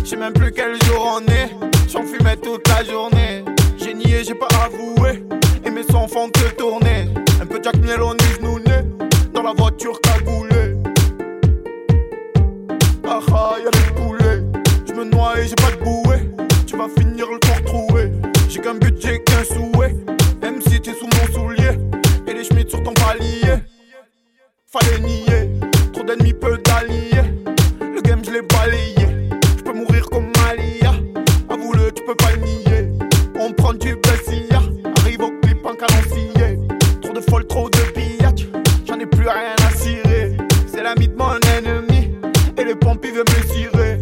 J'sais même plus quel jour on est. J'en fumais toute la journée. J'ai nié, j'ai pas avoué. Et mes sons font que tourner. Un peu Jack Miel, on est genouné. Dans la voiture cagoulée. Ah ah, y'a des poulets. J'me noie et j'ai pas de bouée. Tu vas finir le corps troué. J'ai qu'un but, j'ai qu'un souhait. Même si t'es sous mon soulier. Et les schmitts sur ton palier. Fallait nier. Trop d'ennemis, peu d'alliés. Le game, je l'ai balayé. J'peux mourir comme Malia. Avoue-le, tu peux pas le nier. On prend du Bessia. Arrive au clip en calancier. Trop de folles, trop de billets. J'en ai plus rien à cirer. C'est l'ami de mon ennemi. Et les pompes, ils veulent me cirer.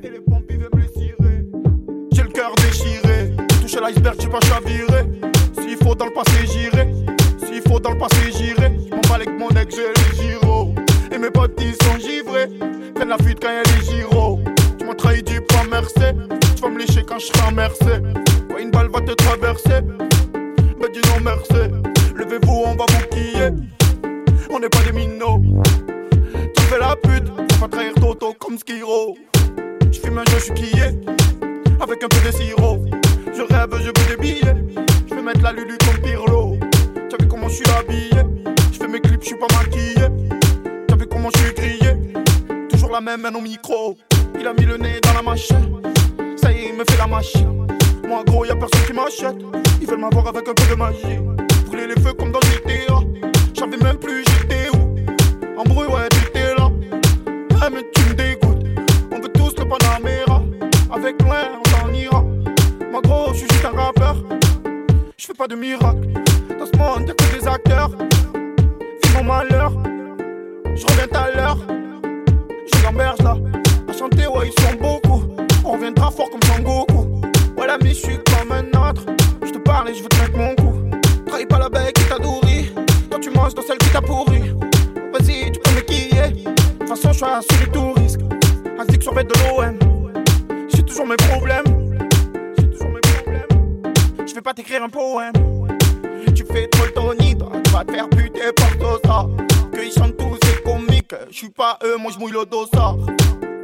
J'ai le cœur déchiré. Toucher l'iceberg, j'ai pas chaviré. S'il faut dans le passé, j'irai. S'il faut dans le passé, j'irai. M'en bats avec mon ex, j'ai les gyros. Et mes potes, ils sont givrés. Prennent la fuite quand y'a les gyros. Tu m'as trahi, dis pas merci. Tu vas me lécher quand je serai en Mercé. Quand une balle va te traverser, me dis non merci. Levez-vous, on va vous quiller. On n'est pas des minots. Tu fais la pute, faut pas trahir Toto comme Skiro. J'fume un jeu, j'suis quillé. Avec un peu de sirop. Je rêve, je veux des billets. J'vais mettre la Lulu comme Pirlo. T'as vu comment j'suis habillé. J'fais mes clips, j'suis pas maquillé. T'as vu comment j'suis grillé. Toujours la même main au micro. Il a mis le nez dans la machine. Ça y est, il me fait la machine. Moi gros, y'a personne qui m'achète. Ils veulent m'avoir avec un peu de magie. Brûler les feux comme dans GTA. J'avais même plus, j'étais où. En bruit, ouais, t'étais là. Ah mais tu me dégoûtes. On veut tous le Panamera. Avec loin, on s'en ira. Moi gros, je suis juste un rappeur. Je fais pas de miracle. Dans ce monde, y'a que des acteurs. Vis mon malheur. Je reviens tout à l'heure. J'ai l'amberge là. À chanter, ouais, ils sont beaucoup. On reviendra fort comme Sangoku. Ouais, l'ami, je suis comme un autre. Je te parle et je veux te mettre mon coup. Trahis pas la bête qui t'a nourri. Toi, tu manges dans celle qui t'a pourri. Vas-y, tu peux me quiller. De toute façon, je suis assuré tout risque. Ainsi que sur bête de l'OM. J'ai toujours mes problèmes. Je vais pas t'écrire un poème. Tu fais trop le Tony, toi, tu vas te faire buter par Sosa. Que ils chantent tous, c'est comique. Je suis pas eux, moi je mouille le dossard.